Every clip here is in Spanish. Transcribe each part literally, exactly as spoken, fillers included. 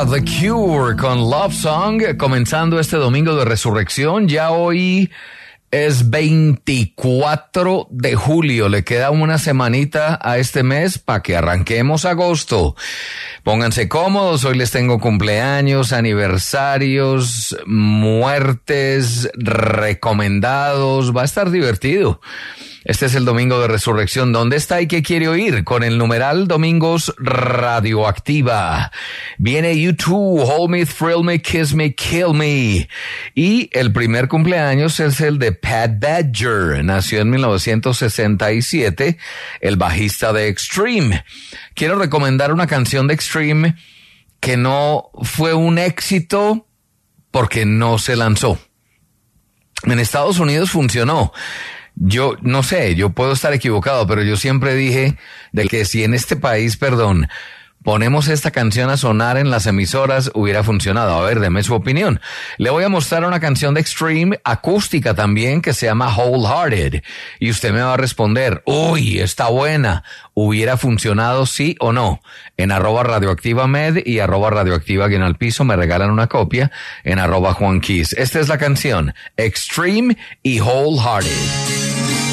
The Cure con Love Song, comenzando este domingo de resurrección. Ya hoy es veinticuatro de julio, le queda una semanita a este mes para que arranquemos agosto. Pónganse cómodos, hoy les tengo cumpleaños, aniversarios, muertes, recomendados, va a estar divertido. Este es el domingo de resurrección. ¿Dónde está y qué quiere oír? Con el numeral Domingos Radioactiva. Viene U dos, Hold Me, Thrill Me, Kiss Me, Kill Me. Y el primer cumpleaños es el de Pat Badger. Nació en mil novecientos sesenta y siete, el bajista de Extreme. Quiero recomendar una canción de Extreme que no fue un éxito porque no se lanzó. En Estados Unidos funcionó. Yo no sé, yo puedo estar equivocado, pero yo siempre dije de que si en este país, perdón, ponemos esta canción a sonar en las emisoras, hubiera funcionado. A ver, deme su opinión. Le voy a mostrar una canción de Extreme, acústica también, que se llama Wholehearted. Y usted me va a responder, uy, está buena. ¿Hubiera funcionado sí o no? En arroba radioactiva med y arroba radioactiva guión al piso me regalan una copia en arroba Juan Kiss. Esta es la canción, Extreme y Wholehearted.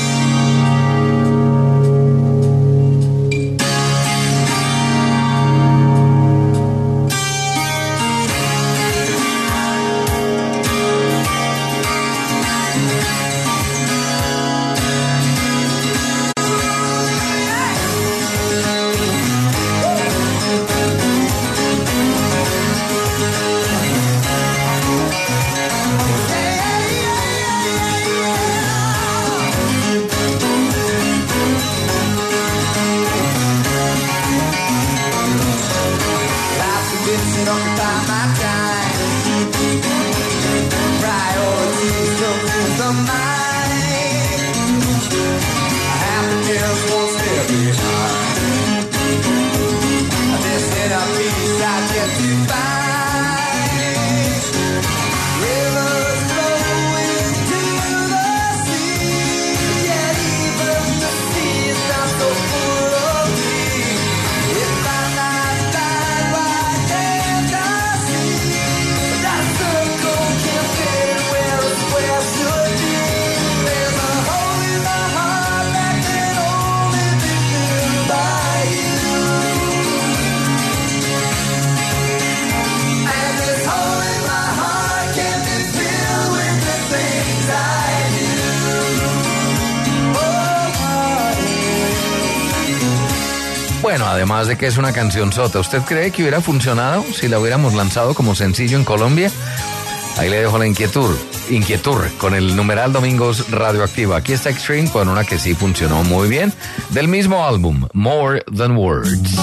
Bueno, además de que es una canción sota, ¿usted cree que hubiera funcionado si la hubiéramos lanzado como sencillo en Colombia? Ahí le dejo la inquietud, inquietud con el numeral Domingos Radioactiva. Aquí está Extreme con una que sí funcionó muy bien, del mismo álbum, More Than Words.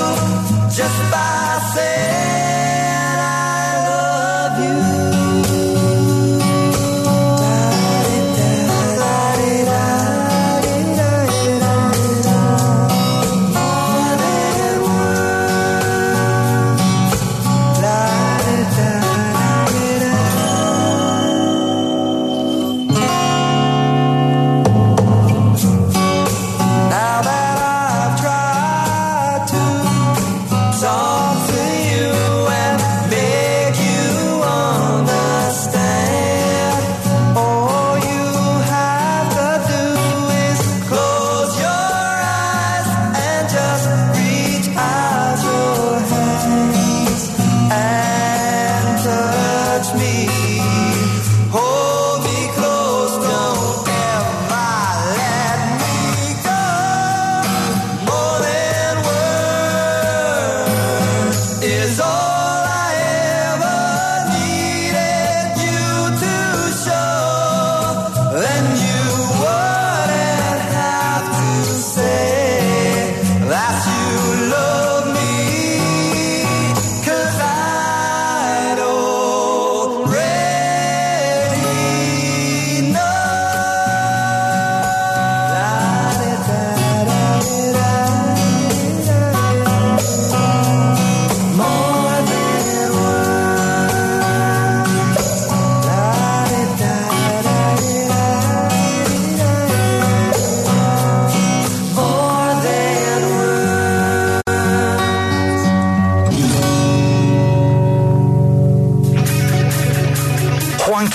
Just by saying I love you.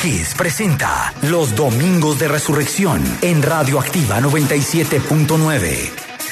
Kiss presenta Los Domingos de Resurrección en Radioactiva noventa y siete punto nueve.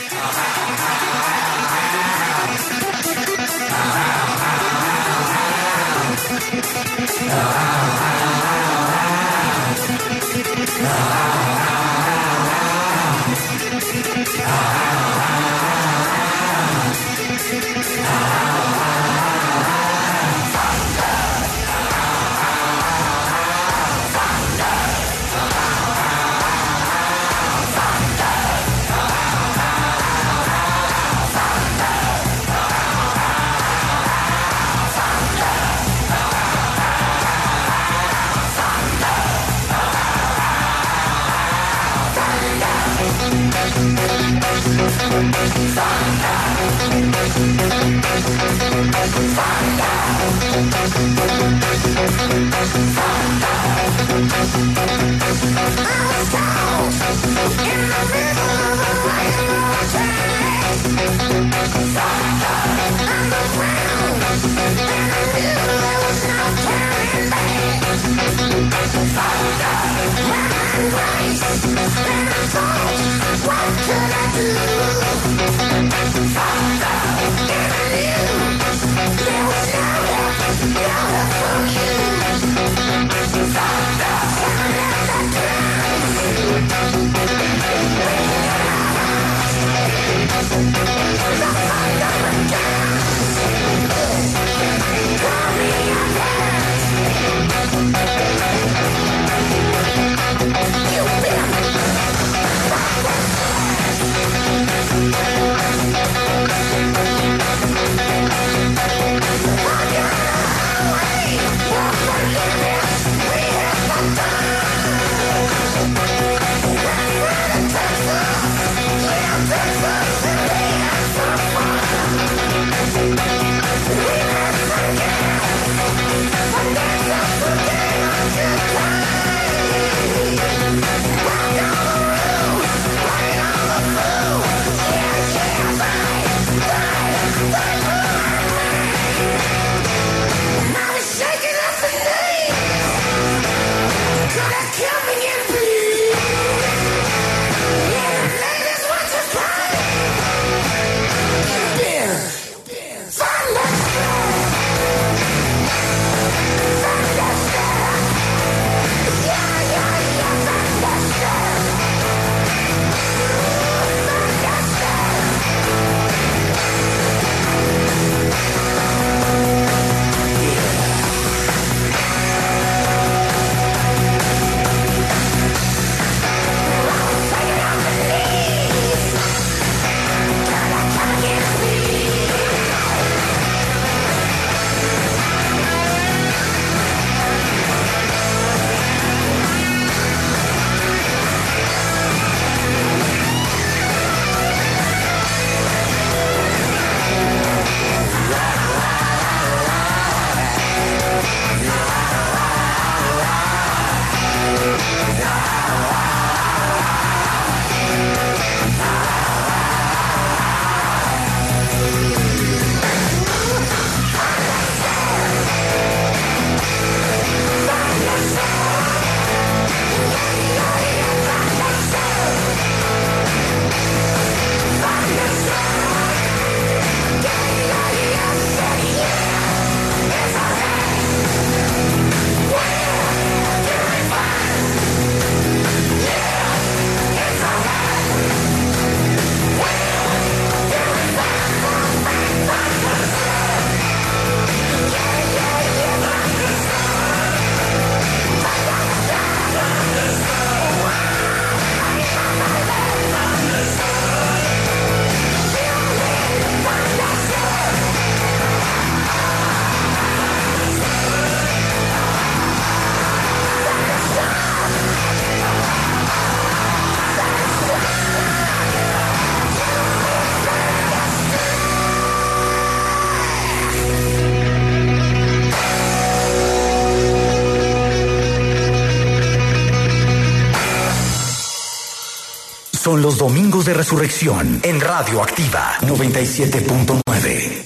Son los Domingos de Resurrección en Radioactiva noventa y siete punto nueve.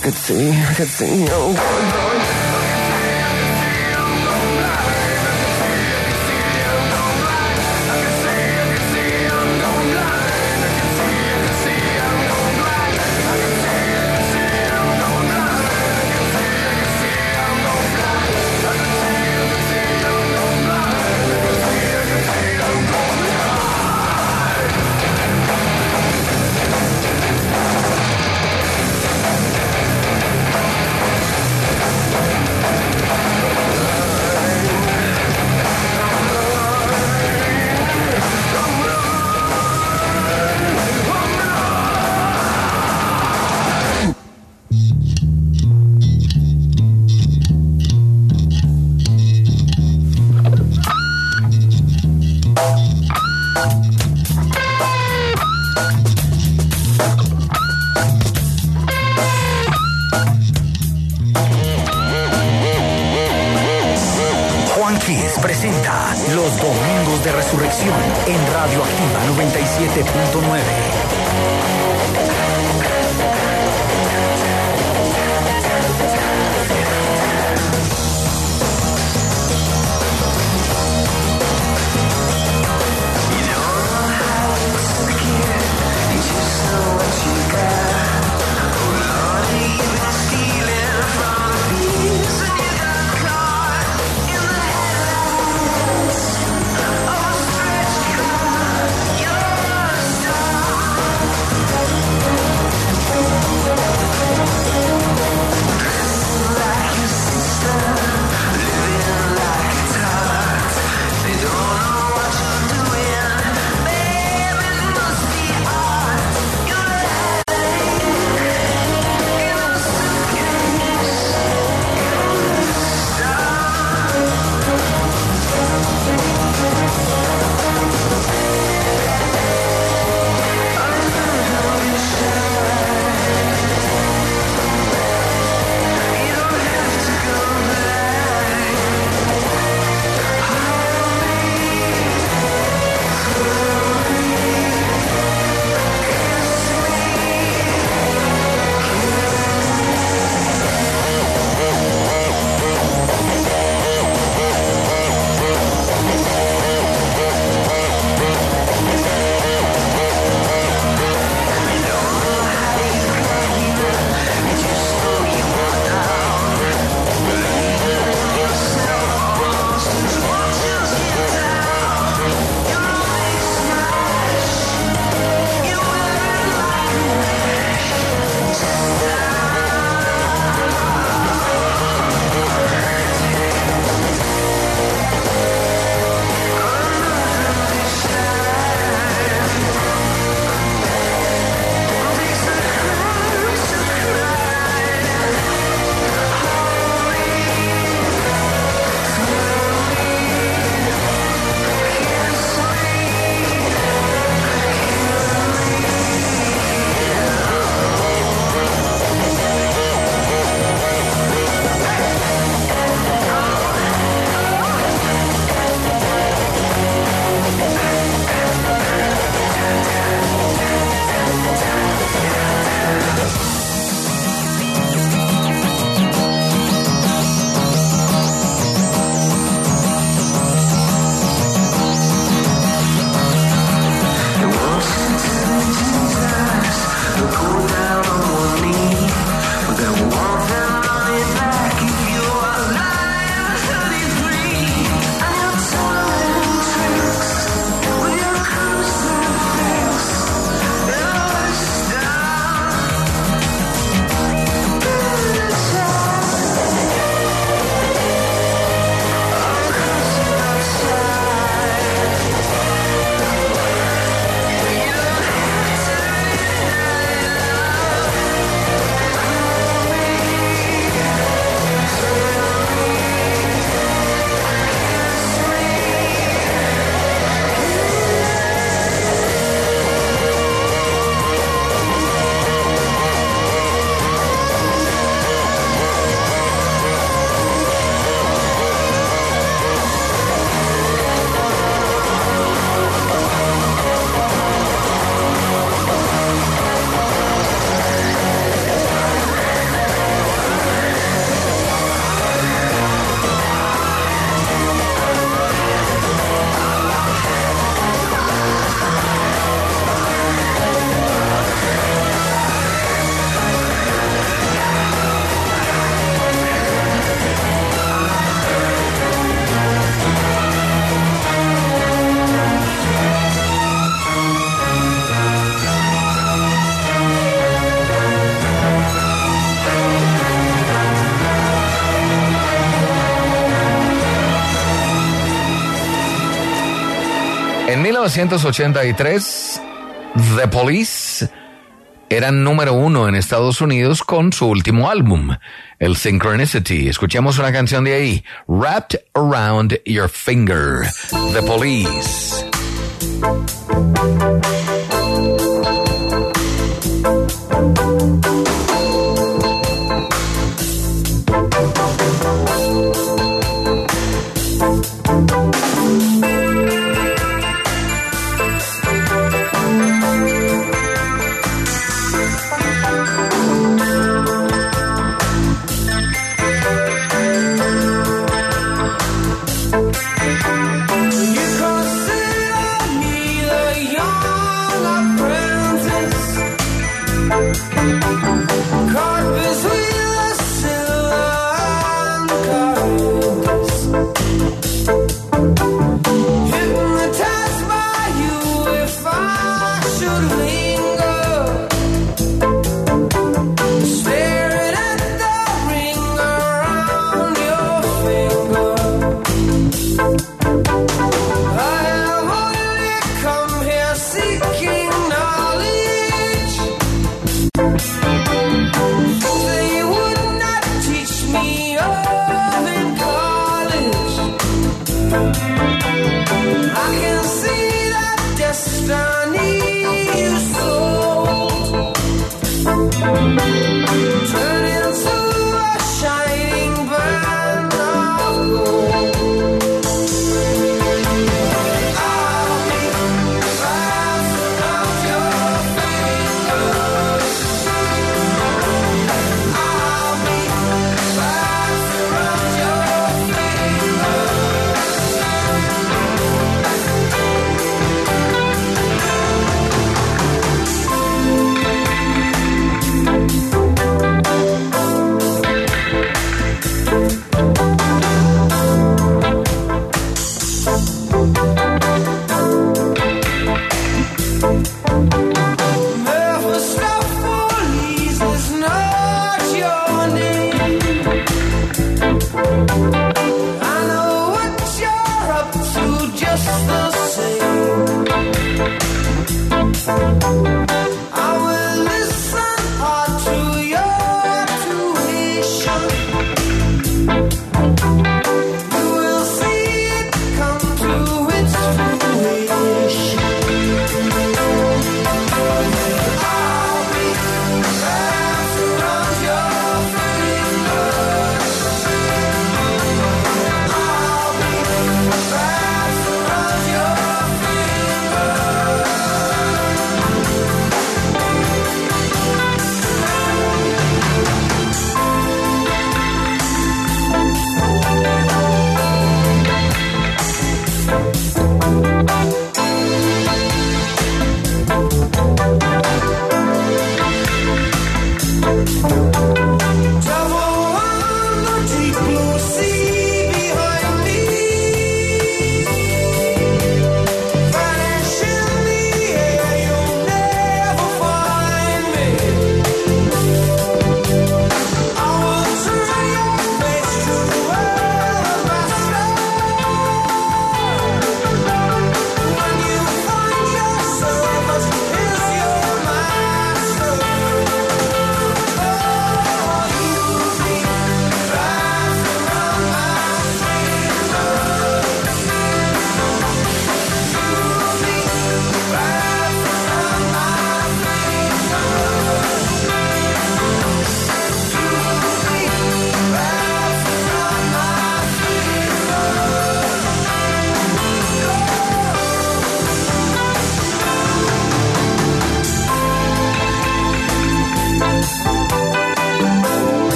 could see, I could see no going. Presenta Los Domingos de Resurrección en Radio Activa noventa y siete punto nueve. Oh, novecientos ochenta y tres, The Police eran número uno en Estados Unidos con su último álbum, el Synchronicity. Escuchemos una canción de ahí, Wrapped Around Your Finger, The Police.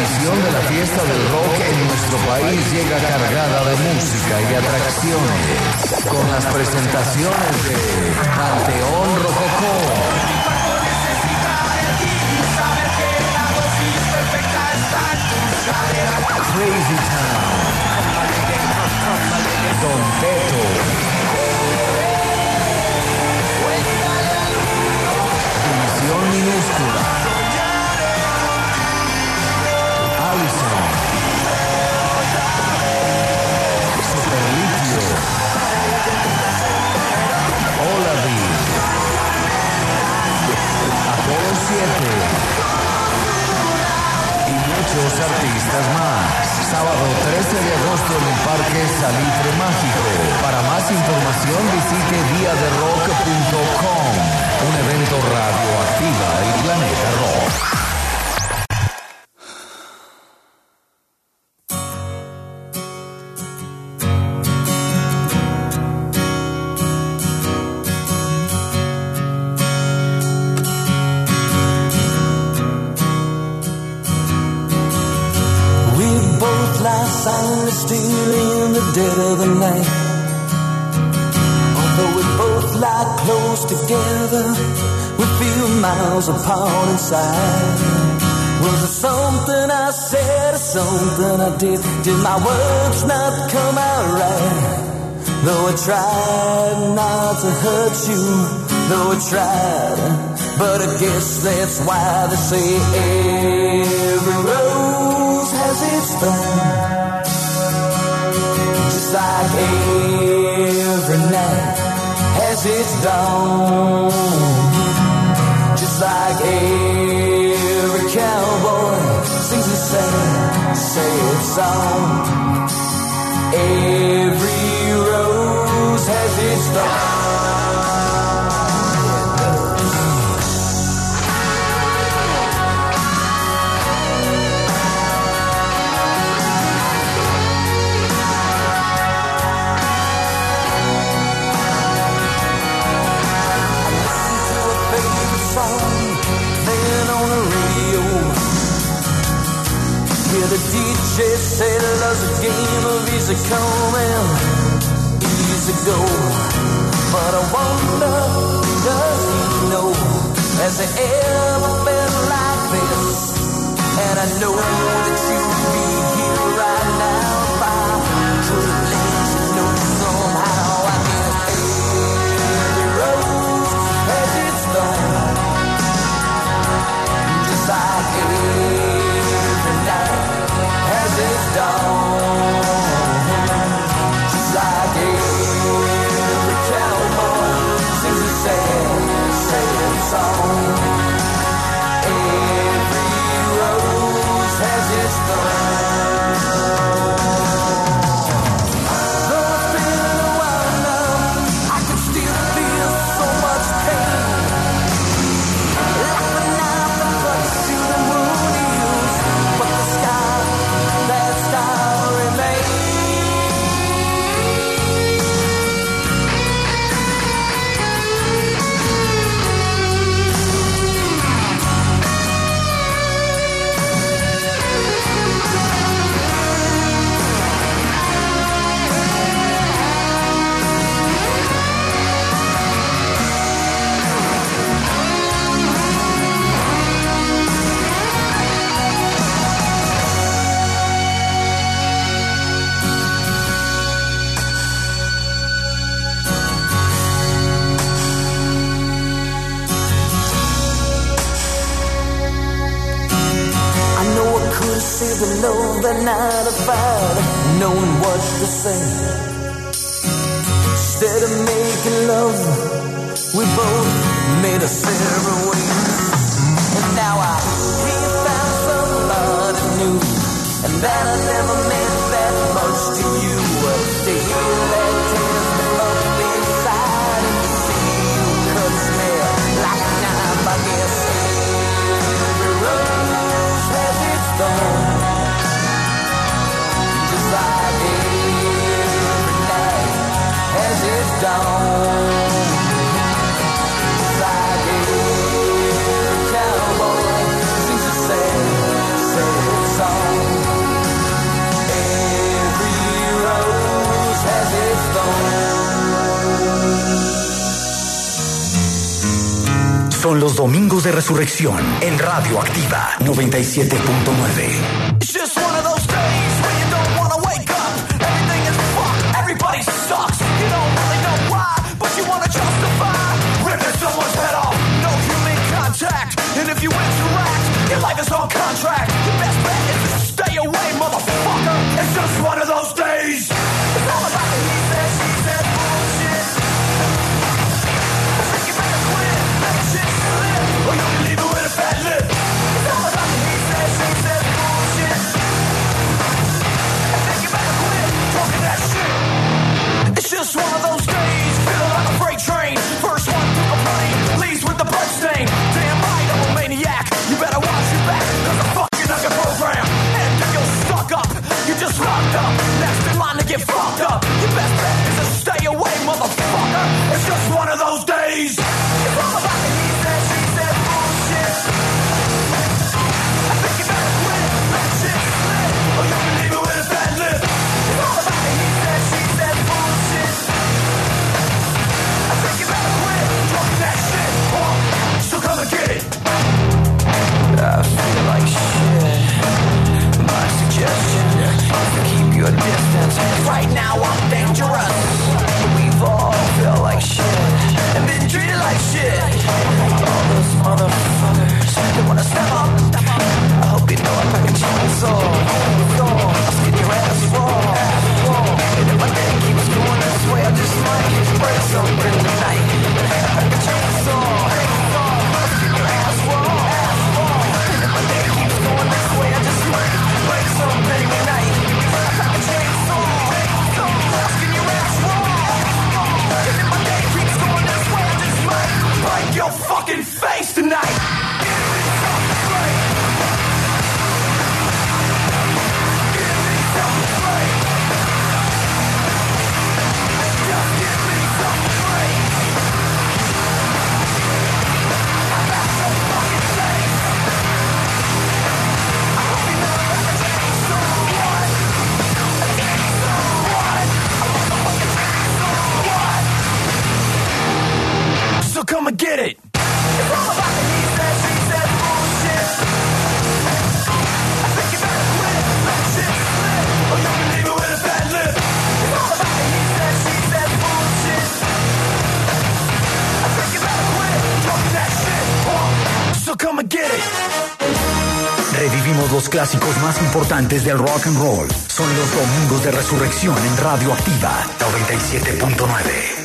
edición de la fiesta del rock en nuestro país llega cargada de música y atracciones, con las presentaciones de Panteón Rococó, Crazy Town, Don Teto, División Minúscula, Allison, Superlitio, Olavi, Apolo siete y muchos artistas más. Sábado trece de agosto en el Parque Salitre Mágico. Para más información visite dia de rock punto com. Un evento radioactiva el planeta rock. Silently still in the dead of the night. Although we both lie close together, we feel miles apart inside. Was it something I said or something I did? Did my words not come out right? Though I tried not to hurt you, though I tried, but I guess that's why they say every rose has its thorn. Just like every night has its dawn. Just like every cowboy sings a sad, sad song. Every rose has its thorn. The D J said love's a game of easy come and easy go. But I wonder, does he know, has it ever been like this? And I know that you'd be here right now if I could let you know somehow. I guess every rose has its thorn. Just like every night has its dawn. Just like every cowboy sings a sad, sad song. Every rose has its thorn. Though it's been a while now, I can still feel so much pain. Like the knife that cuts through the wound heals, but the sky, that star remains. Saved the love that night if I'd known what to say. Instead of making love, we both made a separate ways. And now I can't find somebody new, and that I never meant that much to you. To hear that tears me up inside and see you cuts me like a knife. I guess every rose has its thorn. Like every night has its dawn. Like every Son los domingos de resurrección en Radio Activa noventa y siete punto nueve. It's just one of those days when you don't wanna wake up. Everything is fucked, everybody sucks. You don't really know why, but you wanna justify ripping someone's head off. No human contact, and if you interact, your life is on contract. Your best bet is to stay away, motherfucker. It's just one of those days. It's all about the he said, she said bullshit. I think you better quit, let shit slip, or you can leave it with a fat lip. It's all about the he said, she said bullshit. I think you better quit talking that shit. It's just one of those days, feeling like a freight train. First one to complain, leaves with the blood stain. Damn right, I'm a maniac. You better watch your back, there's a fucking other program. And if you're stuck up, you're just locked up. Next in line to get fucked up. Your best bet is to stay away, motherfucker. It's just one of those days. It's all about the he said, she said bullshit. I think you better quit, let shit slip, or you can leave it with a bad lip. It's all about the he said, she said bullshit. I think you better quit talking that shit, or so come and get it. I feel like shit. My suggestion is to keep your distance. Right now I'm dangerous. We've all felt like shit and been treated like shit. All those motherfuckers that wanna step up. I hope you know I'm like a chainsaw. I'll skin your ass raw. And if my day keeps going this way, I just might break something tonight. Like a chainsaw. I'll skin your ass raw. And if my day keeps going this way, I just might break something tonight. Like a chainsaw. I'll skin your ass raw. And if my day keeps going this way, I just might break your fucking face tonight. So come and get it. It's all about the he said, she said bullshit. I think you better quit, let shit slip, or you can leave it with a bad lip. It's all about the he said, she said bullshit. I think you better quit talking that shit, or so come and get it. Revivimos los clásicos más importantes del rock and roll. Son los domingos de resurrección en Radio Activa noventa y siete punto nueve.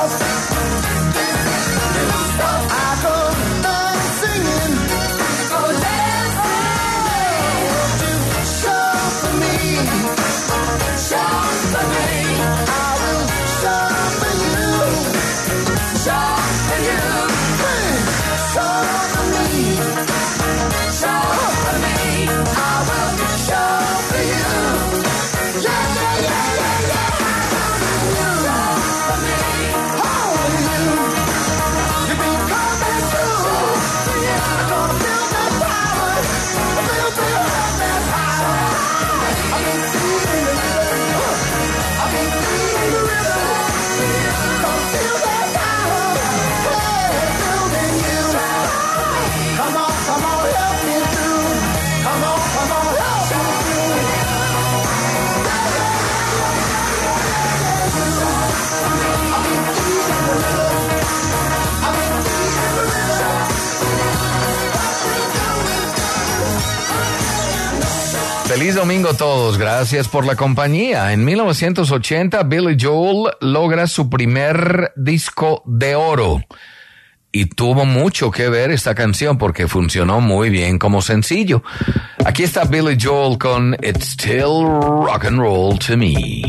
Feliz domingo a todos, gracias por la compañía. En mil novecientos ochenta, Billy Joel logra su primer disco de oro. Y tuvo mucho que ver esta canción porque funcionó muy bien como sencillo. Aquí está Billy Joel con It's Still Rock and Roll to Me.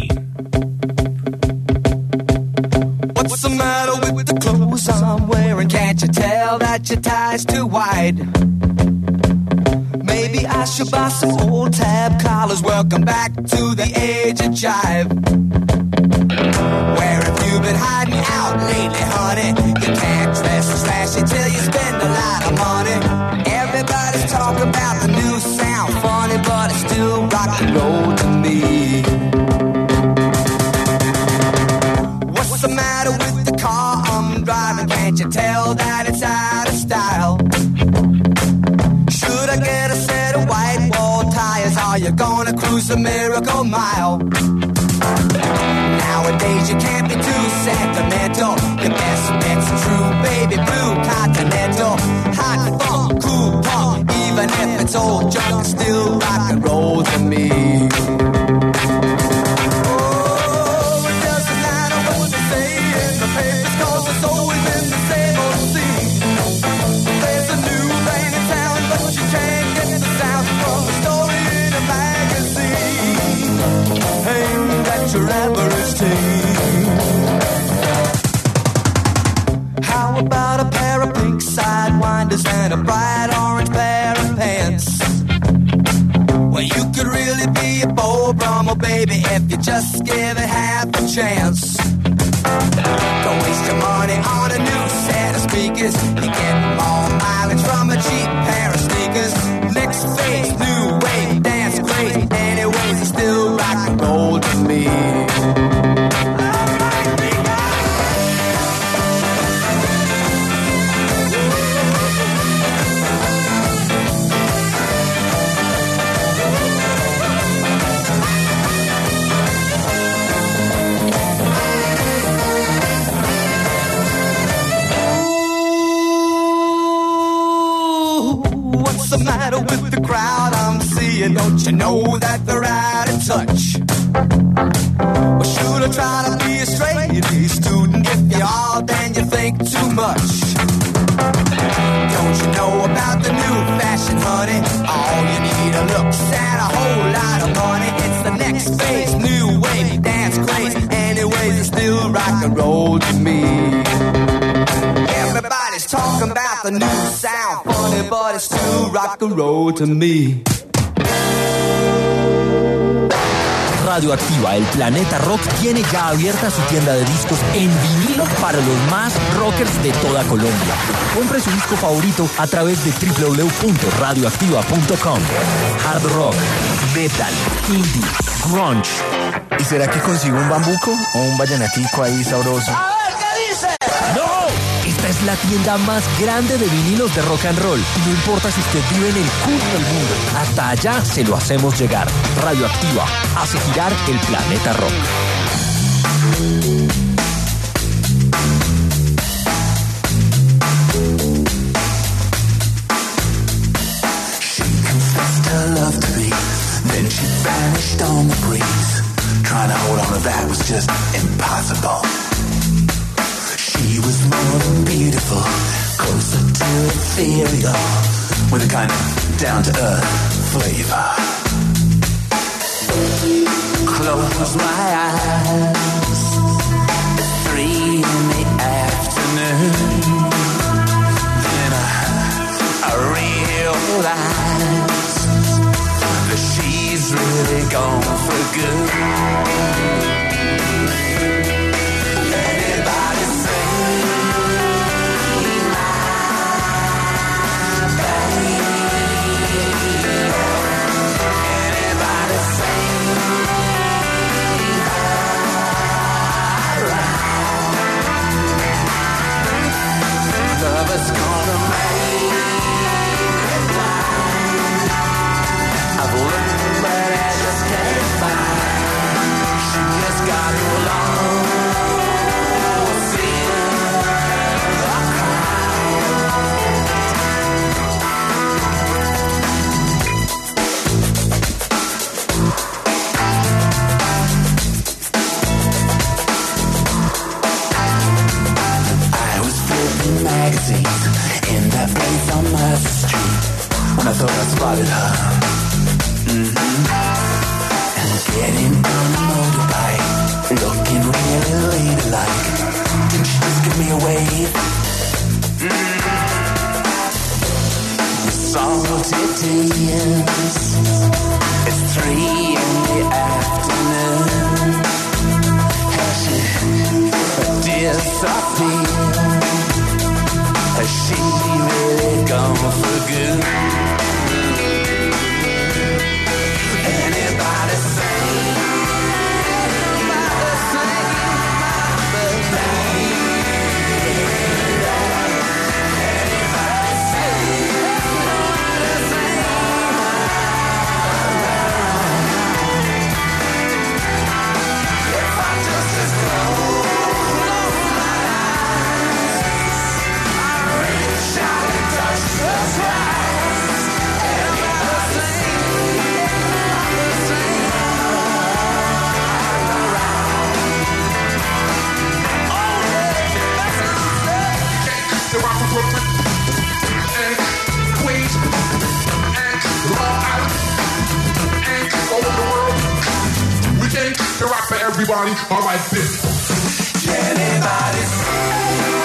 What's the matter with the clothes I'm wearing? Can't you tell that your tie's too wide? Maybe I should buy some old tab collars. Welcome back to the age of jive. Where have you been hiding out lately, honey? You can't dress as flashy till you spend a lot of money. Everybody's talking about the new sound, funny, but it's still rock and roll to me. What's the matter with the car I'm driving? Can't you tell that it's out of style? Should I get a set of white wall tires? Are you gonna cruise a miracle mile? Nowadays you can't be too sentimental. Your best bet's a true baby blue continental. Hot funk, cool punk, even if it's old junk, it's still rock and roll to me. Oh, it doesn't matter what they say in the papers, 'cause it's always in the same old scene. There's a new thing in town, but you can't get the sound from the story in a magazine. Ain't that your average teen? How about a pair of pink sidewinders and a bright orange pair of pants? Well, you could really be a Beau Brummel, baby, if you just give it half a chance. Don't waste your money on a new set of speakers. You get more mileage from a cheap pair of sneakers. Next phase, new wave, dance crazy. Anyways, it's still rock and roll to me. What's the matter with the crowd I'm seeing? Don't you know that they're out of touch? Well, should I try to be a straight A student? If you are, then you think too much. Don't you know about the new fashion, honey? All you need are looks and a whole lot of money. It's the next phase, new wave, dance craze. Anyways, it's still rock and roll to me. Everybody's talking about the new sound, funny, but it's still rock and roll to me. Radioactiva, el planeta rock, tiene ya abierta su tienda de discos en vinilo para los más rockers de toda Colombia. Compre su disco favorito a través de doble u doble u doble u punto radioactiva punto com. Hard rock, metal, indie, grunge. ¿Y será que consigo un bambuco o un vallenatico ahí sabroso? A ver, ¿qué dice? ¡No! Esta es la tienda más grande de vinilos de rock and roll. Y no importa si usted vive en el culo del mundo, hasta allá se lo hacemos llegar. Radioactiva hace girar el planeta rock. She confessed her love to me, then she vanished on the breeze. Trying to hold on to that was just impossible. ethereal with a kind of down-to-earth flavor. Close my eyes, it's three in the afternoon, then I, I realize that she's really gone for good. Anybody say my baby? Anybody say love is gonna make it blind. I've looked but I just can't find. She just got no long seeing the magazines in that place on my street when I thought I spotted her. Mm-hmm. And getting on a motorbike, looking really ladylike. Didn't she just give me a wave? Mm-hmm. The salty tears. It's three in the afternoon. Has she disappeared? Has she really gone for good? Anybody say, anybody say, my baby? Anybody say, anybody say, if I just as close my eyes, reach out and touch the skies. Everybody sing, everybody sing around. Oh yeah, that's it. The rock from Brooklyn and Queens and Long Island and all over the world. We came to rock for everybody. All right, bitch. Anybody sing?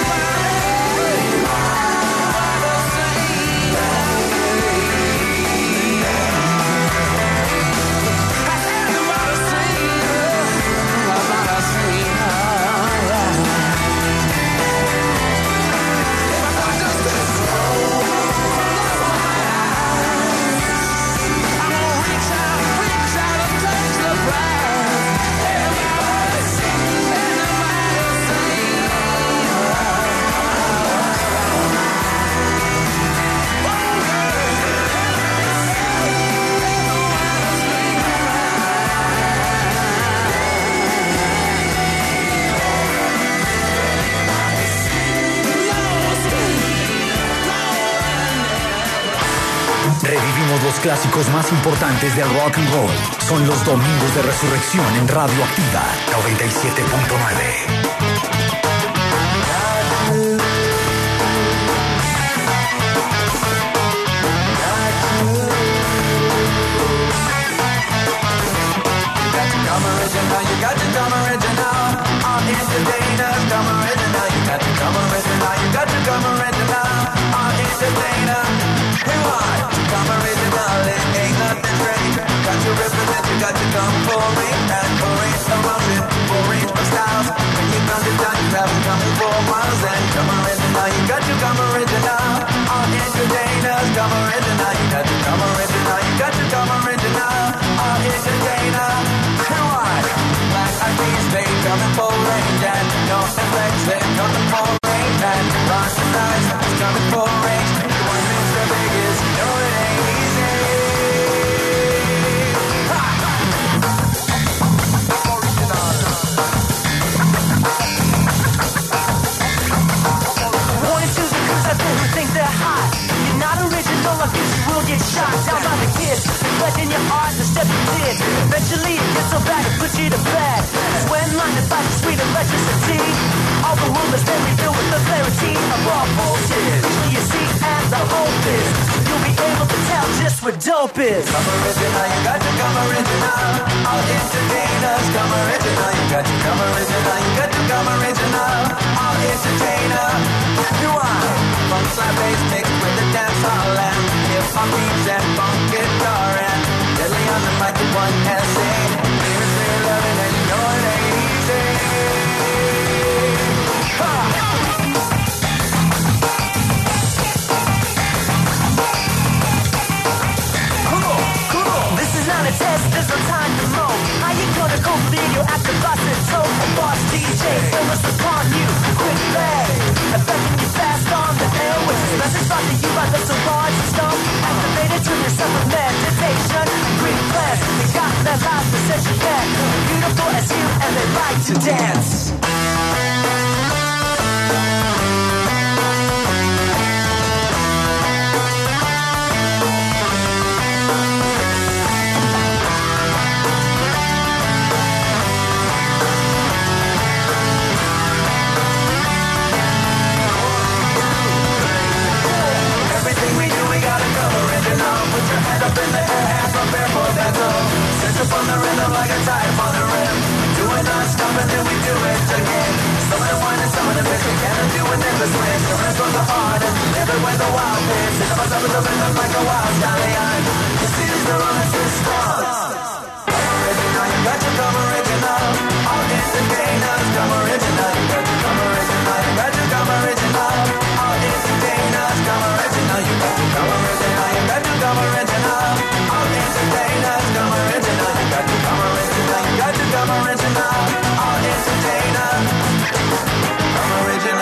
Revivimos los clásicos más importantes del rock and roll. Son los Domingos de Resurrección en Radio Activa noventa y siete punto nueve. Come original, you got to come original. On entertainers, come original. You got to come original, you got to come original. On entertainer, hey why? Come original, it ain't nothing strange. Got to represent, you got to come for range and for range of motion, for range of styles. When you come to town, you have to come for miles and come original, you got to come original. On entertainers, come original, you got to come original, you got to come original. On entertainer. Black eyed peas, they coming for range and no flex, they coming for range and rock the size, it's coming for range. The one Mister Vegas, no it ain't easy. Ha! Wanted to the kids out there who think they're hot. You're not original, I guess you will get shot down by the kids. Letting your heart the step you did. Eventually it gets so bad it puts you to bed. Sweating like the fast sweet electricity. All the rumors they reveal for dope is. Come original, you got to come original. All entertainers come original. You got to come original. You got to come original. All entertainer. You are funk slap bass mixed with the dance hall and hip hop beats and funk guitar and deadly on the mic with one essay. Lyrics real loving and you know it ain't easy. Ha! Not a test, there's no time to mow. How you gonna go video after boss and toe? And boss D J, focus upon you. Quick play, affecting you fast on the airwaves. Message brought to you by the Solange Stone. Activated to yourself with meditation. Green plans, you got that life that says you can. Beautiful as you and they like to dance. Put your hand up in the air, hands up barefoot, that's all. Sense up on the rhythm like a type on the rim. Do it non-stop and then we do it again. Some of the wine and some of the fish, we cannot do it in the swing. Some of from the heart and live it with a wild pitch. It's about up with the rhythm like a wild stallion. The city's the romance is strong. Original, you got to come original. All entertainers come original. You got to come original, you got to come original. All entertainers come original. You got to come original, you got to come original. All entertainers come original. You got to come original, you got to come original. All entertainers come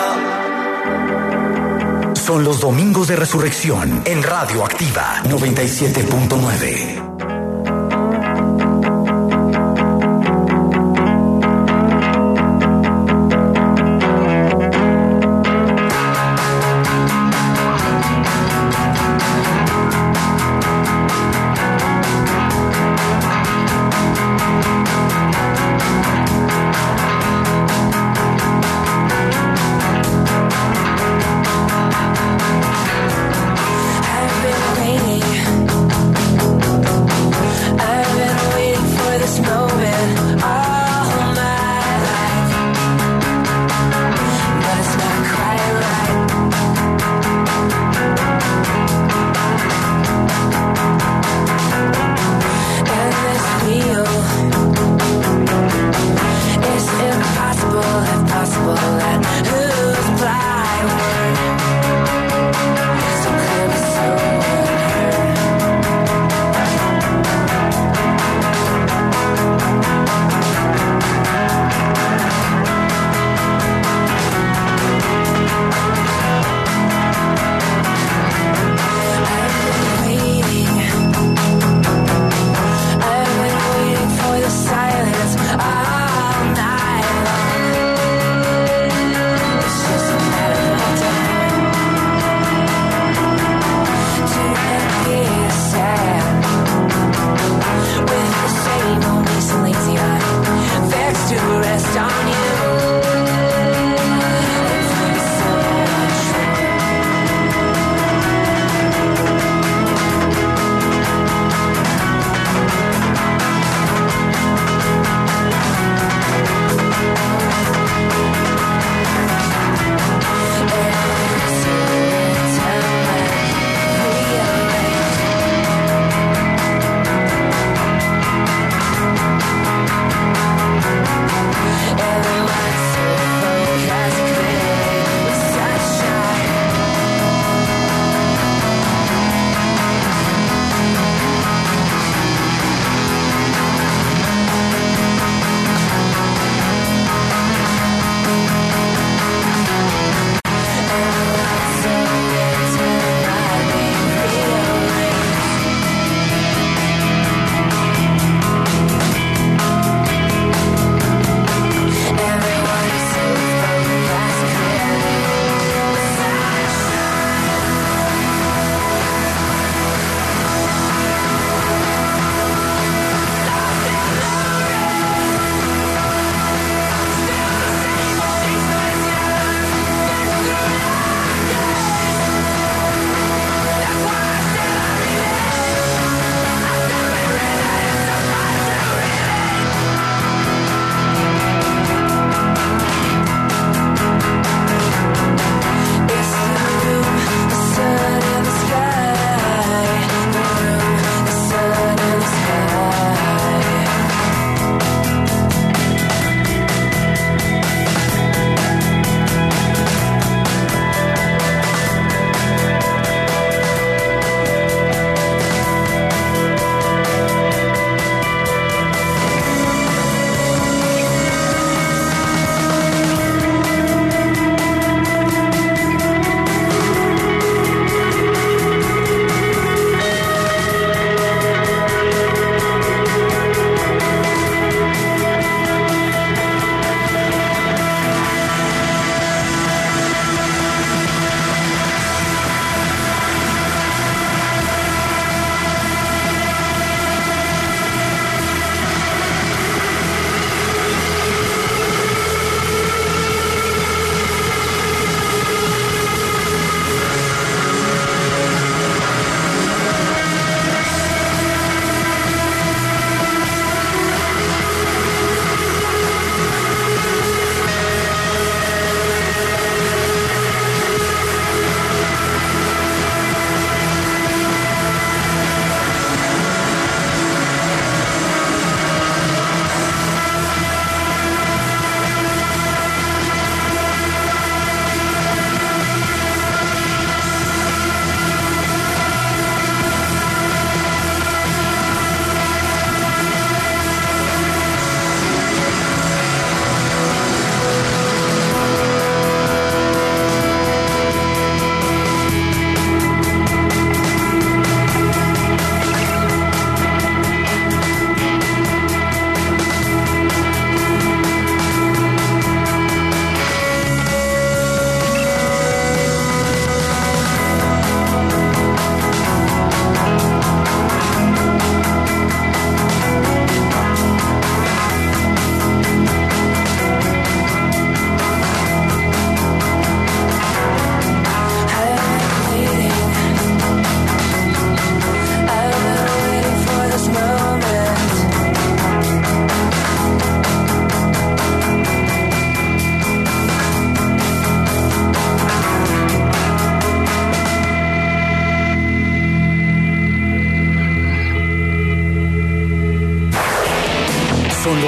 original. Son los domingos de resurrección en Radio Activa noventa y siete punto nueve. I've been waiting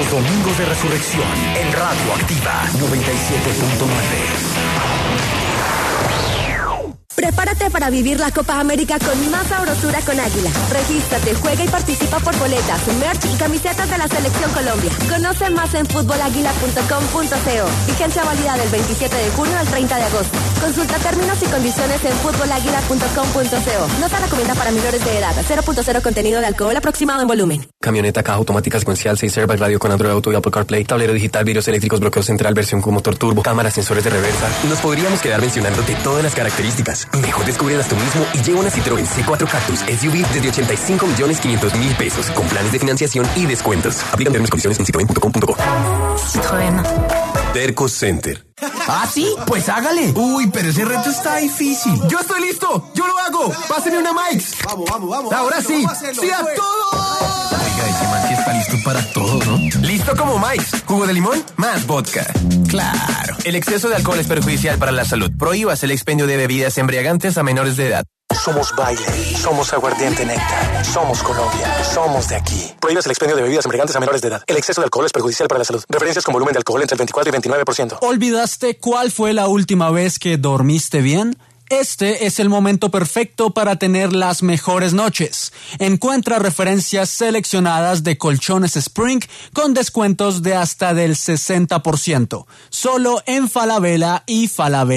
Los Domingos de Resurrección en Radio Activa noventa y siete punto nueve. Prepárate para vivir la Copa América con más sabrosura con Águila. Regístrate, juega y participa por boletas, merch y camisetas de la Selección Colombia. Conoce más en fútbol águila punto com punto co. Vigencia válida del veintisiete de junio al treinta de agosto. Consulta términos y condiciones en fútbol águila punto com punto co. No se recomienda para menores de edad. cero punto cero contenido de alcohol aproximado en volumen. Camioneta, caja automática secuencial, seis airbags, radio con Android Auto y Apple CarPlay, tablero digital, vidrios eléctricos, bloqueo central, versión con motor turbo, cámaras, sensores de reversa. Nos podríamos quedar mencionándote todas las características. Mejor descúbrelas tú mismo y lleva una Citroën C cuatro Cactus S U V desde ochenta y cinco millones quinientos mil pesos con planes de financiación y descuentos. Aplican términos y condiciones en citroen punto com punto co. Citroën. Terco Center. ¿Ah, sí? Pues hágale. Uy, pero ese reto está difícil. Yo estoy listo. Yo lo hago. Páseme una Mike's. Vamos, vamos, vamos. Ahora vamos, sí. vamos a hacerlo, Sí a pues. todo. Oiga, ese man sí está listo para todo, ¿no? Listo como Mike's. Jugo de limón más vodka. Claro. El exceso de alcohol es perjudicial para la salud. Prohíbas el expendio de bebidas embriagantes a menores de edad. Somos baile, somos aguardiente néctar, somos Colombia, somos de aquí. Prohíbes el expendio de bebidas embriagantes a menores de edad. El exceso de alcohol es perjudicial para la salud. Referencias con volumen de alcohol entre el veinticuatro y veintinueve por ciento. ¿Olvidaste cuál fue la última vez que dormiste bien? Este es el momento perfecto para tener las mejores noches. Encuentra referencias seleccionadas de colchones Spring con descuentos de hasta del sesenta por ciento. Solo en Falabella y Falabella.